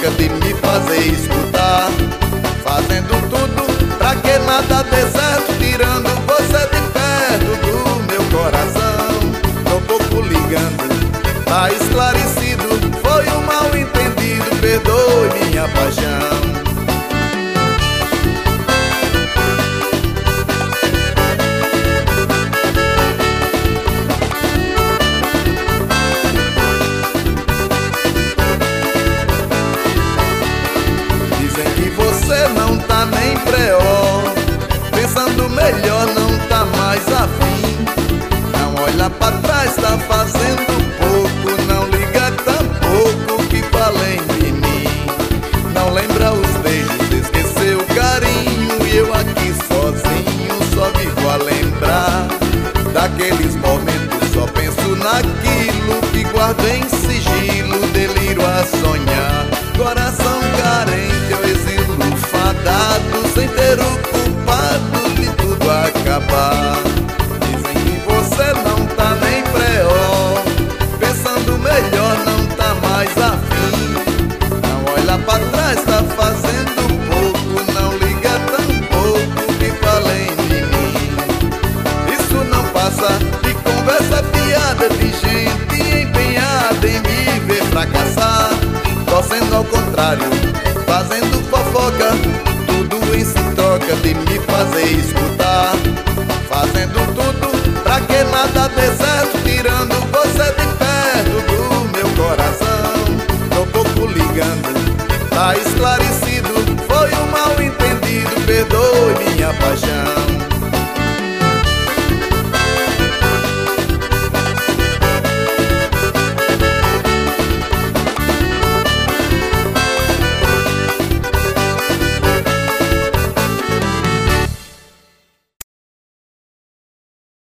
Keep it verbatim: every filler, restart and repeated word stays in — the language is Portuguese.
de me fazer escutar, fazendo tudo pra que nada dê certo, tirando você de perto do meu coração. Tô pouco ligando, tá esclarecido, foi um mal entendido, perdoe minha paixão. Você não tá nem pré-ó, pensando melhor, não tá mais afim. Não olha pra trás, tá fazendo pouco, não liga tampouco que falem de mim. Não lembra os beijos, esqueceu o carinho, e eu aqui sozinho só vivo a lembrar daqueles momentos, só penso naquilo que guardo em sigilo, deliro a sonhar. Coração carente, eu exilo fadado, sem ter o culpado de tudo acabar. Dizem que você não tá nem pré-ó, pensando melhor, não tá mais afim. Não olha pra trás, tá fazendo pouco, não liga tampouco que falem de mim. Isso não passa de conversa piada de gente empenhada em me ver fracassar, torcendo ao contrário, fazendo fofoca, tudo em se troca de me fazer isso.